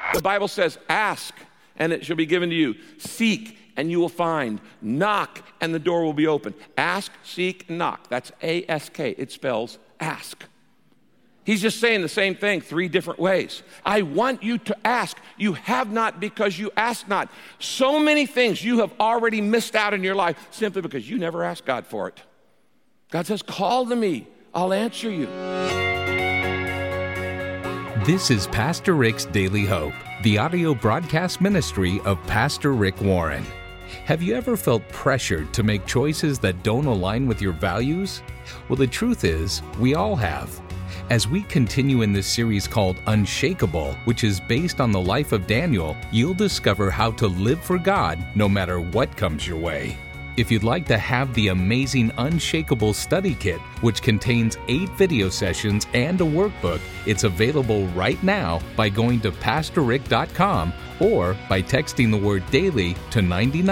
The Bible says, ask, and it shall be given to you. Seek, and you will find. Knock, and the door will be open. Ask, seek, and knock. That's A-S-K. It spells ask. He's just saying the same thing 3 different ways. I want you to ask. You have not because you ask not. So many things you have already missed out in your life simply because you never asked God for it. God says, call to me. I'll answer you. This is Pastor Rick's Daily Hope, the audio broadcast ministry of Pastor Rick Warren. Have you ever felt pressured to make choices that don't align with your values? Well, the truth is, we all have. As we continue in this series called Unshakable, which is based on the life of Daniel, you'll discover how to live for God no matter what comes your way. If you'd like to have the amazing Unshakable study kit, which contains 8 video sessions and a workbook, it's available right now by going to PastorRick.com or by texting the word DAILY to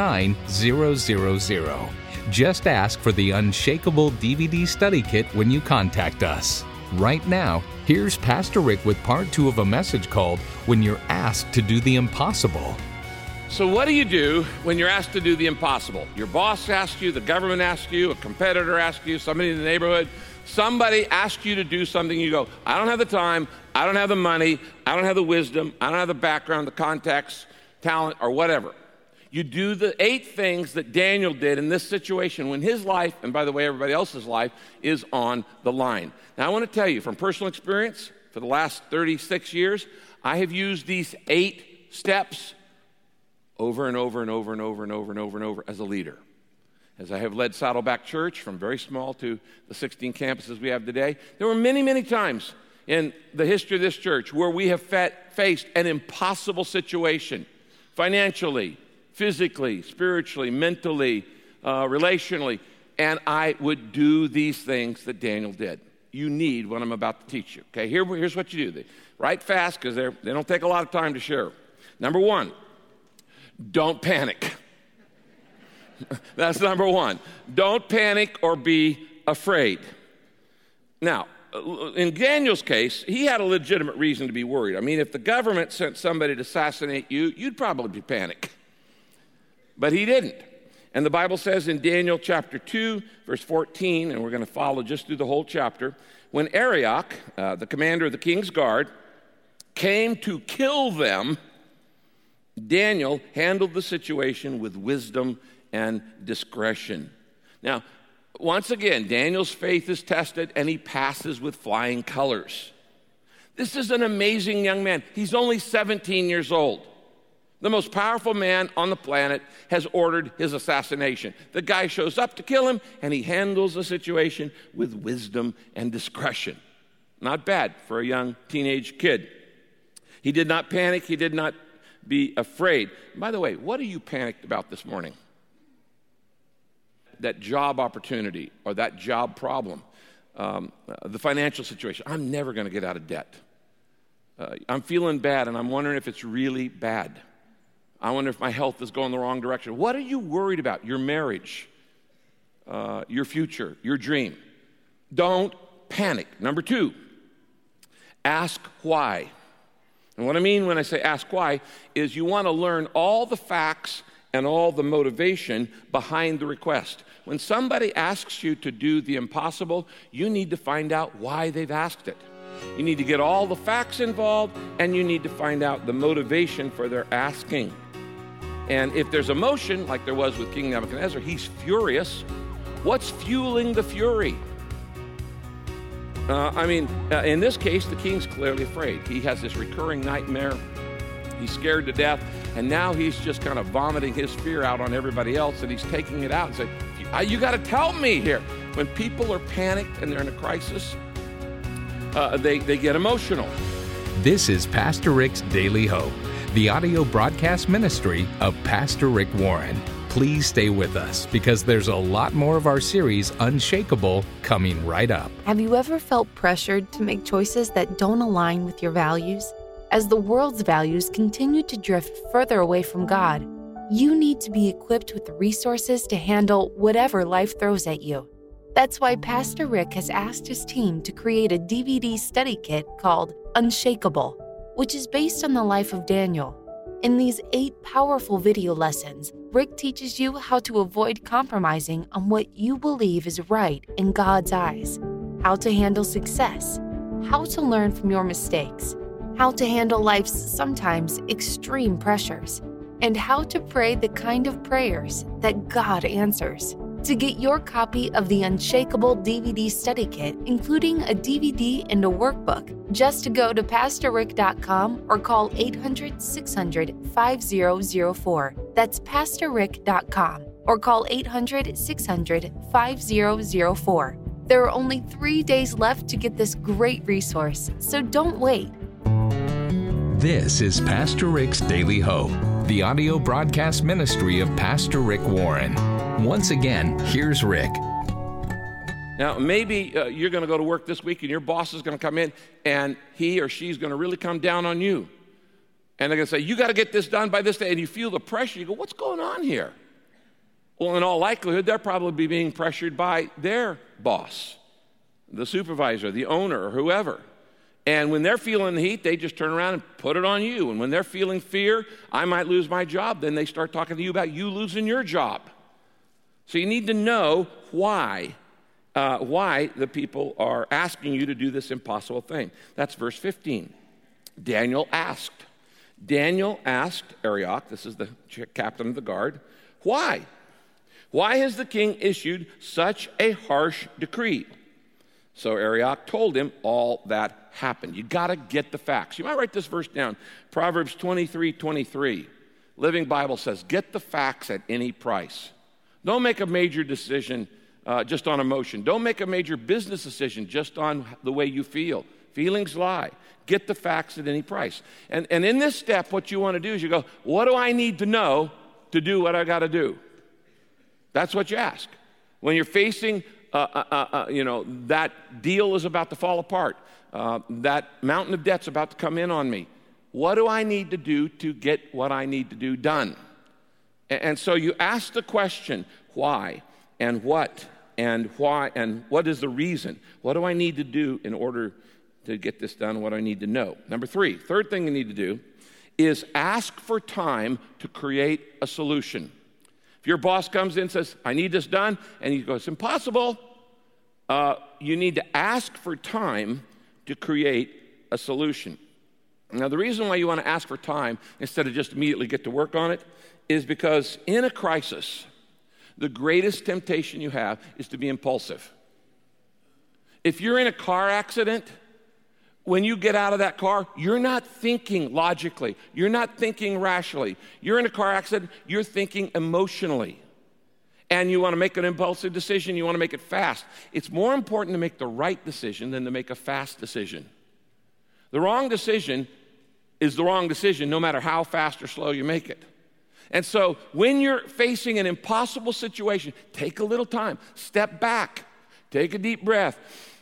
99000. Just ask for the Unshakable DVD study kit when you contact us. Right now, here's Pastor Rick with part 2 of a message called When You're Asked to Do the Impossible. So what do you do when you're asked to do the impossible? Your boss asks you, the government asks you, a competitor asks you, somebody in the neighborhood, somebody asks you to do something, you go, I don't have the time, I don't have the money, I don't have the wisdom, I don't have the background, the context, talent, or whatever. You do the 8 things that Daniel did in this situation when his life, and by the way, everybody else's life, is on the line. Now, I want to tell you from personal experience, for the last 36 years, I have used these 8 steps over and over and over and over and over and over and over as a leader. As I have led Saddleback Church from very small to the 16 campuses we have today, there were many, many times in the history of this church where we have faced an impossible situation financially, physically, spiritually, mentally, relationally, and I would do these things that Daniel did. You need what I'm about to teach you. Okay, here's what you do. Write fast because they don't take a lot of time to share. Number 1, don't panic. That's number 1. Don't panic or be afraid. Now, in Daniel's case, he had a legitimate reason to be worried. I mean, if the government sent somebody to assassinate you, you'd probably panic. But he didn't. And the Bible says in Daniel chapter 2, verse 14, and we're going to follow just through the whole chapter, when Arioch, the commander of the king's guard, came to kill them, Daniel handled the situation with wisdom and discretion. Now, once again, Daniel's faith is tested, and he passes with flying colors. This is an amazing young man. He's only 17 years old. The most powerful man on the planet has ordered his assassination. The guy shows up to kill him, and he handles the situation with wisdom and discretion. Not bad for a young teenage kid. He did not panic. He did not be afraid. By the way, what are you panicked about this morning? That job opportunity or that job problem, the financial situation. I'm never going to get out of debt. I'm feeling bad, and I'm wondering if it's really bad. I wonder if my health is going the wrong direction. What are you worried about? Your marriage, your future, your dream. Don't panic. Number 2, ask why. And what I mean when I say ask why is you want to learn all the facts and all the motivation behind the request. When somebody asks you to do the impossible, you need to find out why they've asked it. You need to get all the facts involved, and you need to find out the motivation for their asking. And if there's emotion, like there was with King Nebuchadnezzar, he's furious. What's fueling the fury? In this case, the king's clearly afraid. He has this recurring nightmare. He's scared to death, and now he's just kind of vomiting his fear out on everybody else, and he's taking it out and saying, you got to tell me here. When people are panicked and they're in a crisis, they get emotional. This is Pastor Rick's Daily Hope, the audio broadcast ministry of Pastor Rick Warren. Please stay with us because there's a lot more of our series, Unshakable, coming right up. Have you ever felt pressured to make choices that don't align with your values? As the world's values continue to drift further away from God, you need to be equipped with the resources to handle whatever life throws at you. That's why Pastor Rick has asked his team to create a DVD study kit called Unshakable. which is based on the life of Daniel. In these 8 powerful video lessons, Rick teaches you how to avoid compromising on what you believe is right in God's eyes, how to handle success, how to learn from your mistakes, how to handle life's sometimes extreme pressures, and how to pray the kind of prayers that God answers. To get your copy of the Unshakable DVD study kit, including a DVD and a workbook, just go to PastorRick.com or call 800-600-5004. That's PastorRick.com or call 800-600-5004. There are only 3 days left to get this great resource, so don't wait. This is Pastor Rick's Daily Hope, the audio broadcast ministry of Pastor Rick Warren. Once again, here's Rick. Now, maybe you're going to go to work this week and your boss is going to come in and he or she's going to really come down on you. And they're going to say, you got to get this done by this day. And you feel the pressure. You go, what's going on here? Well, in all likelihood, they're probably being pressured by their boss, the supervisor, the owner, or whoever. And when they're feeling the heat, they just turn around and put it on you. And when they're feeling fear, I might lose my job, then they start talking to you about you losing your job. So you need to know why the people are asking you to do this impossible thing. That's verse 15. Daniel asked Arioch, this is the captain of the guard, why? Why has the king issued such a harsh decree? So Arioch told him all that happened. You got to get the facts. You might write this verse down. Proverbs 23:23. Living Bible says, get the facts at any price. Don't make a major decision just on emotion. Don't make a major business decision just on the way you feel. Feelings lie. Get the facts at any price. And in this step, what you want to do is you go, what do I need to know to do what I got to do? That's what you ask. When you're facing that deal is about to fall apart. That mountain of debt's about to come in on me. What do I need to do to get what I need to do done? And so you ask the question, why and what and why and what is the reason? What do I need to do in order to get this done? What do I need to know? Number 3, third thing you need to do is ask for time to create a solution. If your boss comes in and says, I need this done, and you go, it's impossible, you need to ask for time to create a solution. Now, the reason why you want to ask for time instead of just immediately get to work on it is because in a crisis, the greatest temptation you have is to be impulsive. If you're in a car accident, when you get out of that car, you're not thinking logically. You're not thinking rationally. You're in a car accident, you're thinking emotionally. And you want to make an impulsive decision, you want to make it fast. It's more important to make the right decision than to make a fast decision. The wrong decision is the wrong decision no matter how fast or slow you make it. And so when you're facing an impossible situation, take a little time, step back, take a deep breath,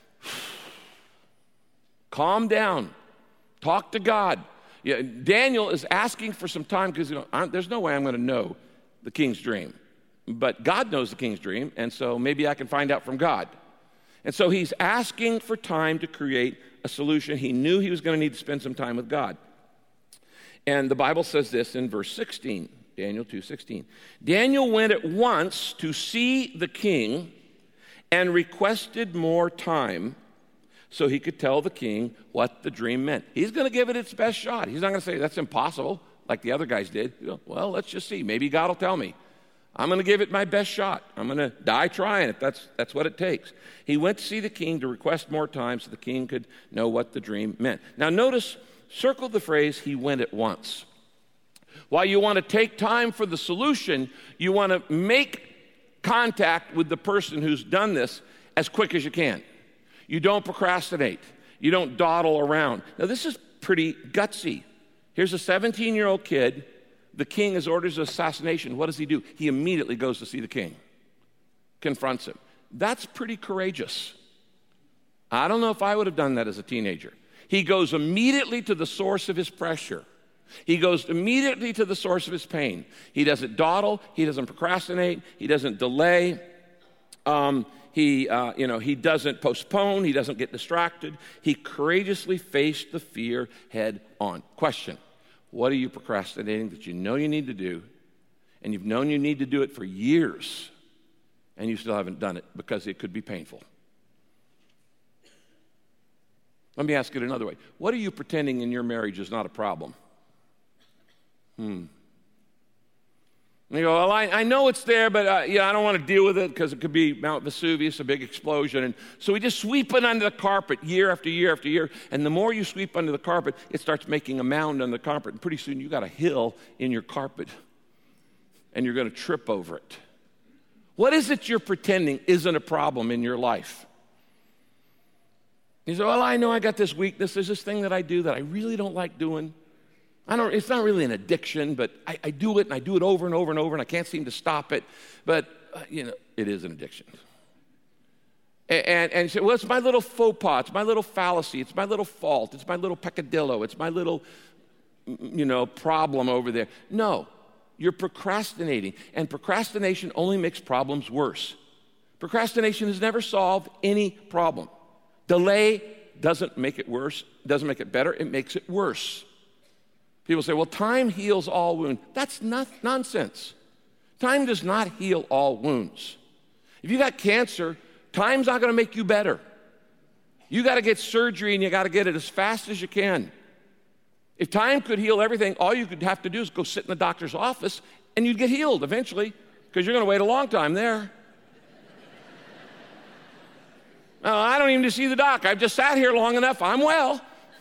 calm down, talk to God. Yeah, Daniel is asking for some time because there's no way I'm going to know the king's dream. But God knows the king's dream, and so maybe I can find out from God. And so he's asking for time to create a solution. He knew he was going to need to spend some time with God. And the Bible says this in verse 16, Daniel 2:16. Daniel went at once to see the king and requested more time so he could tell the king what the dream meant. He's going to give it its best shot. He's not going to say, that's impossible, like the other guys did. Well, let's just see. Maybe God will tell me. I'm going to give it my best shot. I'm going to die trying it. That's what it takes. He went to see the king to request more time so the king could know what the dream meant. Now notice, circle the phrase, he went at once. While you want to take time for the solution, you want to make contact with the person who's done this as quick as you can. You don't procrastinate. You don't dawdle around. Now this is pretty gutsy. Here's a 17-year-old kid. The king has orders of assassination. What does he do? He immediately goes to see the king, confronts him. That's pretty courageous. I don't know if I would have done that as a teenager. He goes immediately to the source of his pressure. He goes immediately to the source of his pain. He doesn't dawdle. He doesn't procrastinate. He doesn't delay. He doesn't postpone. He doesn't get distracted. He courageously faced the fear head on. Question, what are you procrastinating that you know you need to do, and you've known you need to do it for years, and you still haven't done it because it could be painful? Let me ask it another way. What are you pretending in your marriage is not a problem? And you go, well, I know it's there, but I don't want to deal with it because it could be Mount Vesuvius, a big explosion. And so we just sweep it under the carpet year after year after year. And the more you sweep under the carpet, it starts making a mound on the carpet. And pretty soon you got a hill in your carpet, and you're going to trip over it. What is it you're pretending isn't a problem in your life? You say, well, I know I got this weakness. There's this thing that I do that I really don't like doing. It's not really an addiction, but I do it, and I do it over and over and over, and I can't seem to stop it. But, it is an addiction. And you say, well, it's my little faux pas. It's my little fallacy. It's my little fault. It's my little peccadillo. It's my little, problem over there. No, you're procrastinating, and procrastination only makes problems worse. Procrastination has never solved any problem. Delay doesn't make it worse, doesn't make it better, it makes it worse. People say, well, time heals all wounds. That's nonsense. Time does not heal all wounds. If you got cancer, time's not going to make you better. You got to get surgery, and you got to get it as fast as you can. If time could heal everything, all you could have to do is go sit in the doctor's office, and you'd get healed eventually, because you're going to wait a long time there. I don't even need to see the doc. I've just sat here long enough. I'm well.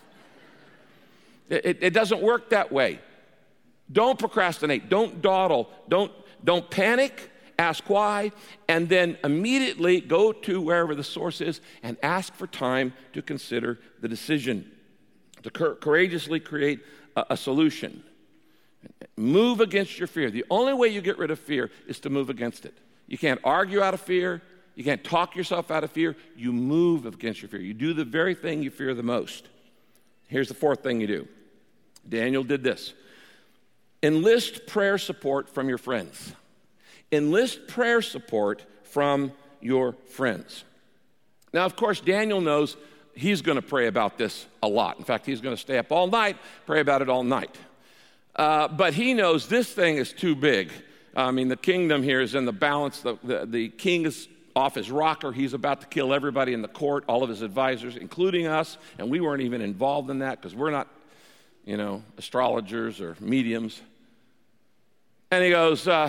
It doesn't work that way. Don't procrastinate. Don't dawdle. Don't panic. Ask why. And then immediately go to wherever the source is and ask for time to consider the decision, to courageously create a solution. Move against your fear. The only way you get rid of fear is to move against it. You can't argue out of fear. You can't talk yourself out of fear. You move against your fear. You do the very thing you fear the most. Here's the fourth thing you do. Daniel did this. Enlist prayer support from your friends. Enlist prayer support from your friends. Now, of course, Daniel knows he's going to pray about this a lot. In fact, he's going to stay up all night, pray about it all night. But he knows this thing is too big. The kingdom here is in the balance. The king is off his rocker. He's about to kill everybody in the court, all of his advisors, including us, and we weren't even involved in that because we're not, astrologers or mediums. And he goes, I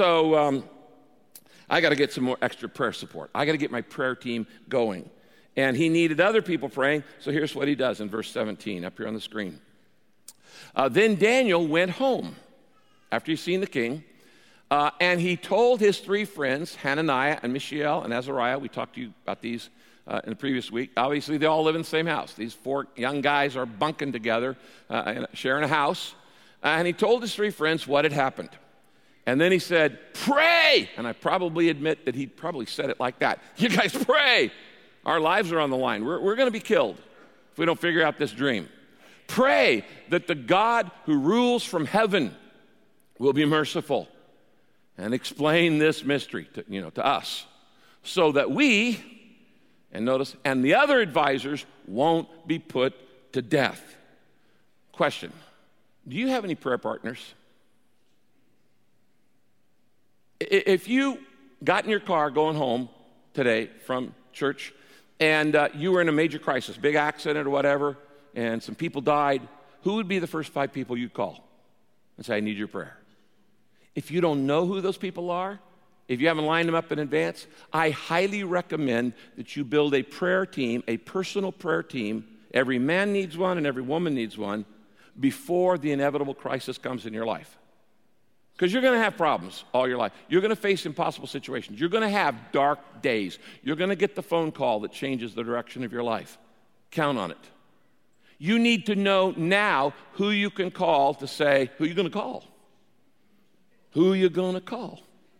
got to get some more extra prayer support. I got to get my prayer team going. And he needed other people praying, so here's what he does in verse 17, up here on the screen. Then Daniel went home after he'd seen the king, and he told his three friends, Hananiah and Mishael and Azariah. We talked to you about these in the previous week. Obviously, they all live in the same house. These four young guys are bunking together, sharing a house. And he told his three friends what had happened. And then he said, pray! And I probably admit that he probably said it like that. You guys pray! Our lives are on the line. We're going to be killed if we don't figure out this dream. Pray that the God who rules from heaven will be merciful and explain this mystery to us so that we, and notice, and the other advisors won't be put to death. Question, do you have any prayer partners? If you got in your car going home today from church and you were in a major crisis, big accident or whatever, and some people died, who would be the first 5 people you'd call and say, I need your prayer? If you don't know who those people are, if you haven't lined them up in advance, I highly recommend that you build a prayer team, a personal prayer team. Every man needs one and every woman needs one before the inevitable crisis comes in your life. Because you're going to have problems all your life. You're going to face impossible situations. You're going to have dark days. You're going to get the phone call that changes the direction of your life. Count on it. You need to know now who you can call to say, who are you going to call? Who are you going to call?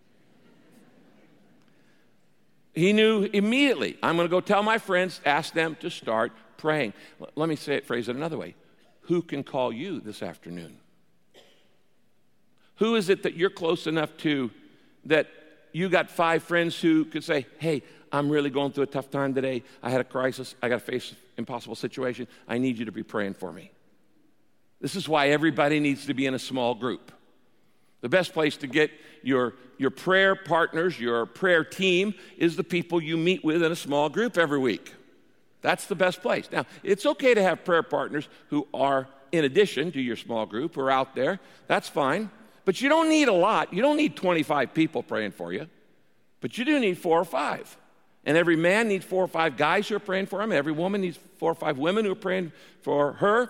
He knew immediately, I'm going to go tell my friends, ask them to start praying. Let me phrase it another way. Who can call you this afternoon? Who is it that you're close enough to that you got 5 friends who could say, hey, I'm really going through a tough time today. I had a crisis. I got to face an impossible situation. I need you to be praying for me. This is why everybody needs to be in a small group. The best place to get your prayer partners, your prayer team, is the people you meet with in a small group every week. That's the best place. Now, it's okay to have prayer partners who are in addition to your small group, who are out there. That's fine. But you don't need a lot. You don't need 25 people praying for you. But you do need 4 or 5. And every man needs 4 or 5 guys who are praying for him. Every woman needs 4 or 5 women who are praying for her.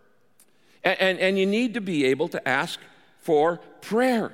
And you need to be able to ask for prayer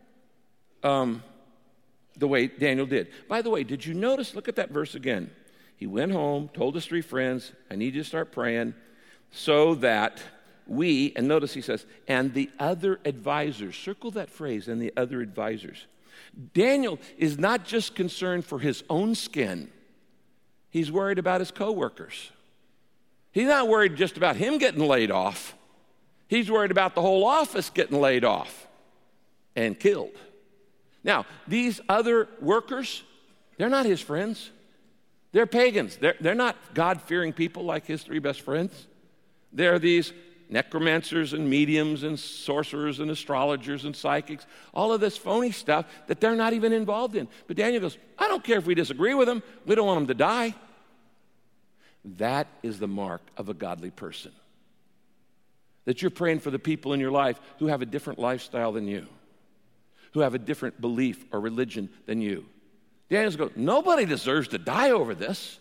the way Daniel did. By the way, did you notice, look at that verse again. He went home, told his 3 friends, I need you to start praying so that we, and notice he says, and the other advisors, circle that phrase, and the other advisors. Daniel is not just concerned for his own skin. He's worried about his coworkers. He's not worried just about him getting laid off. He's worried about the whole office getting laid off and killed. Now, these other workers, they're not his friends. They're pagans. They're not God-fearing people like his 3 best friends. They're these necromancers and mediums and sorcerers and astrologers and psychics, all of this phony stuff that they're not even involved in. But Daniel goes, I don't care if we disagree with them. We don't want them to die. That is the mark of a godly person. That you're praying for the people in your life who have a different lifestyle than you, who have a different belief or religion than you. Daniel's going, nobody deserves to die over this.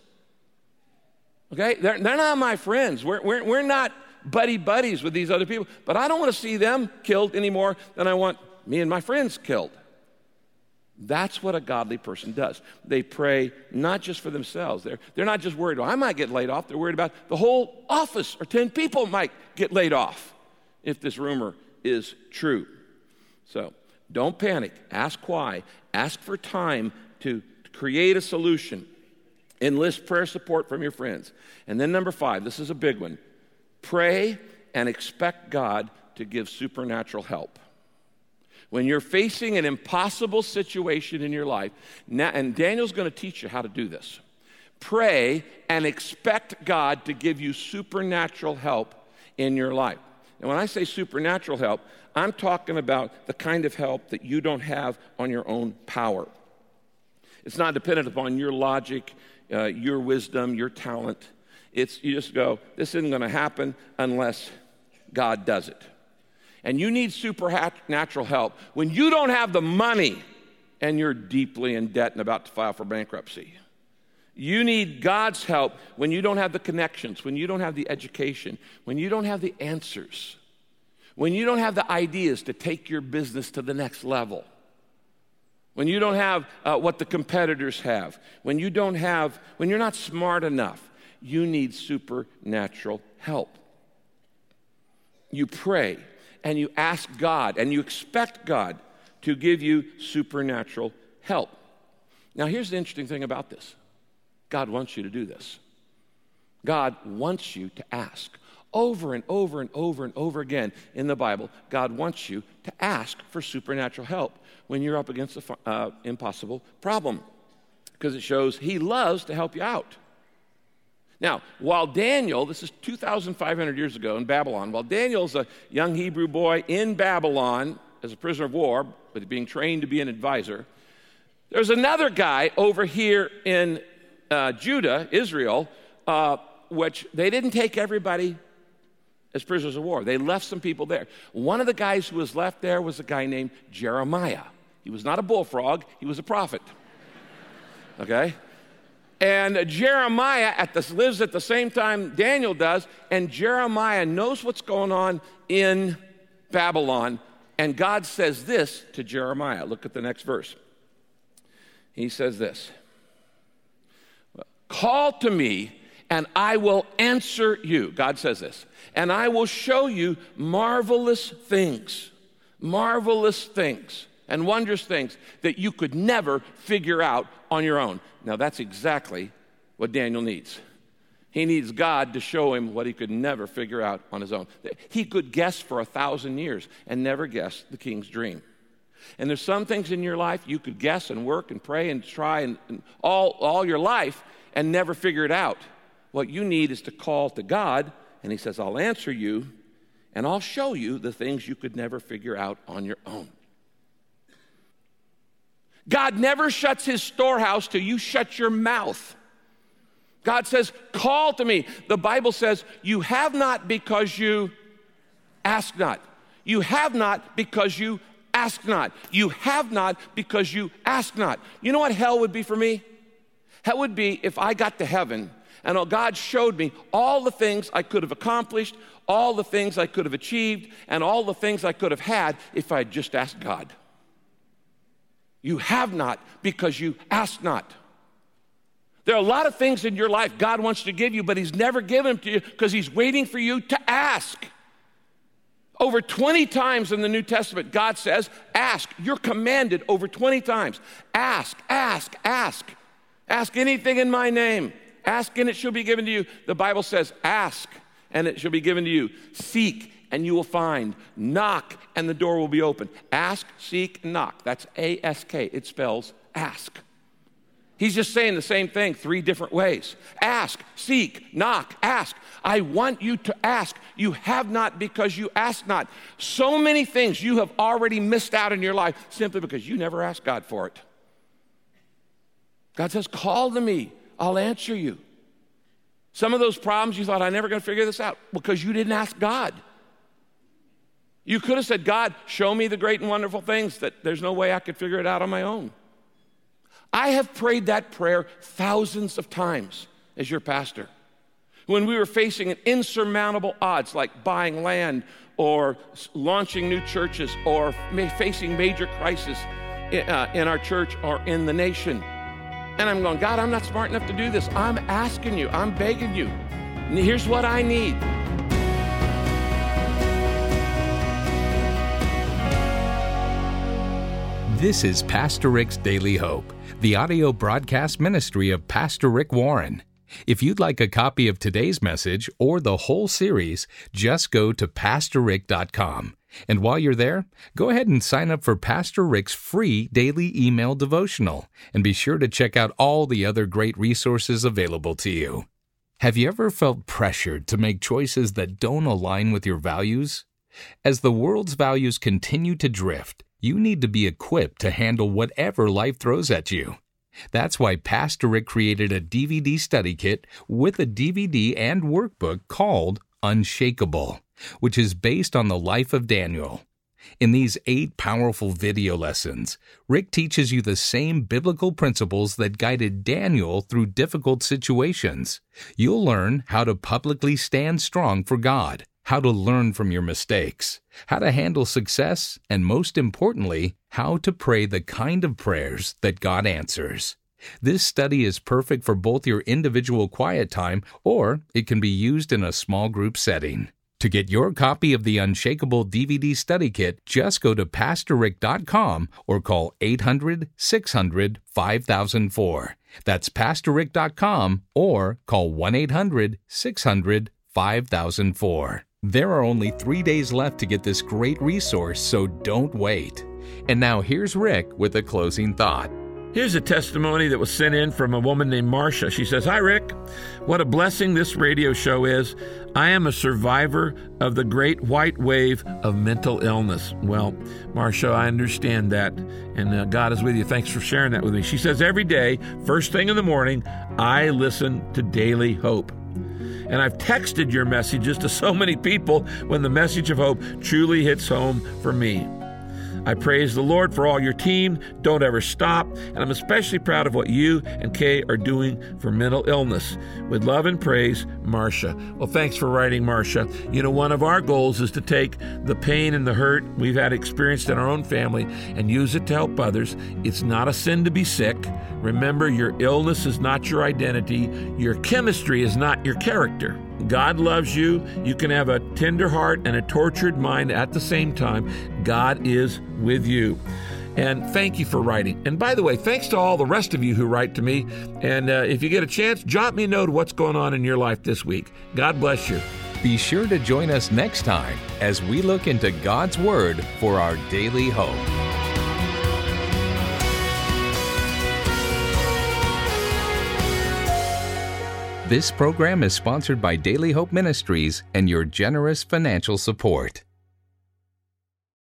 Okay? They're not my friends. We're not buddies with these other people, but I don't want to see them killed any more than I want me and my friends killed. That's what a godly person does. They pray not just for themselves. They're not just worried, well, I might get laid off. They're worried about the whole office or 10 people might get laid off if this rumor is true. So don't panic. Ask why. Ask for time to create a solution. Enlist prayer support from your friends. And then number 5, this is a big one. Pray and expect God to give supernatural help. When you're facing an impossible situation in your life, and Daniel's going to teach you how to do this, pray and expect God to give you supernatural help in your life. And when I say supernatural help, I'm talking about the kind of help that you don't have on your own power. It's not dependent upon your logic, your wisdom, your talent. You just go, this isn't going to happen unless God does it. And you need supernatural help when you don't have the money and you're deeply in debt and about to file for bankruptcy. You need God's help when you don't have the connections, when you don't have the education, when you don't have the answers, when you don't have the ideas to take your business to the next level, when you don't have what the competitors have, when you're not smart enough. You need supernatural help. You pray. And you ask God, and you expect God to give you supernatural help. Now, here's the interesting thing about this. God wants you to do this. God wants you to ask. Over and over and over and over again in the Bible, God wants you to ask for supernatural help when you're up against an impossible problem, because it shows He loves to help you out. Now, while Daniel, this is 2,500 years ago in Babylon, while Daniel's a young Hebrew boy in Babylon as a prisoner of war, but being trained to be an advisor, there's another guy over here in Judah, Israel, which they didn't take everybody as prisoners of war. They left some people there. One of the guys who was left there was a guy named Jeremiah. He was not a bullfrog, he was a prophet. Okay? And Jeremiah lives at the same time Daniel does, and Jeremiah knows what's going on in Babylon, and God says this to Jeremiah. Look at the next verse. He says this, call to me, and I will answer you. God says this, and I will show you marvelous things, and wondrous things that you could never figure out on your own. Now, that's exactly what Daniel needs. He needs God to show him what he could never figure out on his own. He could guess for 1,000 years and never guess the king's dream. And there's some things in your life you could guess and work and pray and try and all your life and never figure it out. What you need is to call to God, and he says, I'll answer you, and I'll show you the things you could never figure out on your own. God never shuts his storehouse till you shut your mouth. God says, call to me. The Bible says, you have not because you ask not. You have not because you ask not. You have not because you ask not. You know what hell would be for me? Hell would be if I got to heaven and God showed me all the things I could have accomplished, all the things I could have achieved, and all the things I could have had if I had just asked God. You have not because you ask not. There are a lot of things in your life God wants to give you, but he's never given them to you because he's waiting for you to ask. Over 20 times in the New Testament, God says, ask. You're commanded over 20 times. Ask, ask, ask. Ask anything in my name. Ask and it shall be given to you. The Bible says, ask and it shall be given to you. Seek and you will find. Knock and the door will be open. Ask, seek, and knock. That's A-S-K. It spells ask. He's just saying the same thing 3 different ways. Ask, seek, knock, ask. I want you to ask. You have not because you ask not. So many things you have already missed out in your life simply because you never asked God for it. God says, call to me. I'll answer you. Some of those problems you thought, I'm never going to figure this out because you didn't ask God. You could have said, God, show me the great and wonderful things that there's no way I could figure it out on my own. I have prayed that prayer thousands of times as your pastor. When we were facing an insurmountable odds like buying land or launching new churches or facing major crisis in our church or in the nation. And I'm going, God, I'm not smart enough to do this. I'm asking you. I'm begging you. And here's what I need. This is Pastor Rick's Daily Hope, the audio broadcast ministry of Pastor Rick Warren. If you'd like a copy of today's message or the whole series, just go to PastorRick.com. And while you're there, go ahead and sign up for Pastor Rick's free daily email devotional, and be sure to check out all the other great resources available to you. Have you ever felt pressured to make choices that don't align with your values? As the world's values continue to drift, you need to be equipped to handle whatever life throws at you. That's why Pastor Rick created a DVD study kit with a DVD and workbook called Unshakable, which is based on the life of Daniel. In these 8 powerful video lessons, Rick teaches you the same biblical principles that guided Daniel through difficult situations. You'll learn how to publicly stand strong for God, how to learn from your mistakes, how to handle success, and most importantly, how to pray the kind of prayers that God answers. This study is perfect for both your individual quiet time or it can be used in a small group setting. To get your copy of the Unshakable DVD study kit, just go to PastorRick.com or call 800-600-5004. That's PastorRick.com or call 1-800-600-5004. There are only 3 days left to get this great resource, so don't wait. And now here's Rick with a closing thought. Here's a testimony that was sent in from a woman named Marcia. She says, "Hi, Rick. What a blessing this radio show is. I am a survivor of the great white wave of mental illness." Well, Marcia, I understand that, and God is with you. Thanks for sharing that with me. She says, "Every day, first thing in the morning, I listen to Daily Hope. And I've texted your messages to so many people when the message of hope truly hits home for me. I praise the Lord for all your team. Don't ever stop. And I'm especially proud of what you and Kay are doing for mental illness. With love and praise, Marcia." Well, thanks for writing, Marcia. You know, one of our goals is to take the pain and the hurt we've had experienced in our own family and use it to help others. It's not a sin to be sick. Remember, your illness is not your identity. Your chemistry is not your character. God loves you. You can have a tender heart and a tortured mind at the same time. God is with you. And thank you for writing. And by the way, thanks to all the rest of you who write to me. And if you get a chance, jot me a note of what's going on in your life this week. God bless you. Be sure to join us next time as we look into God's Word for our daily hope. This program is sponsored by Daily Hope Ministries and your generous financial support.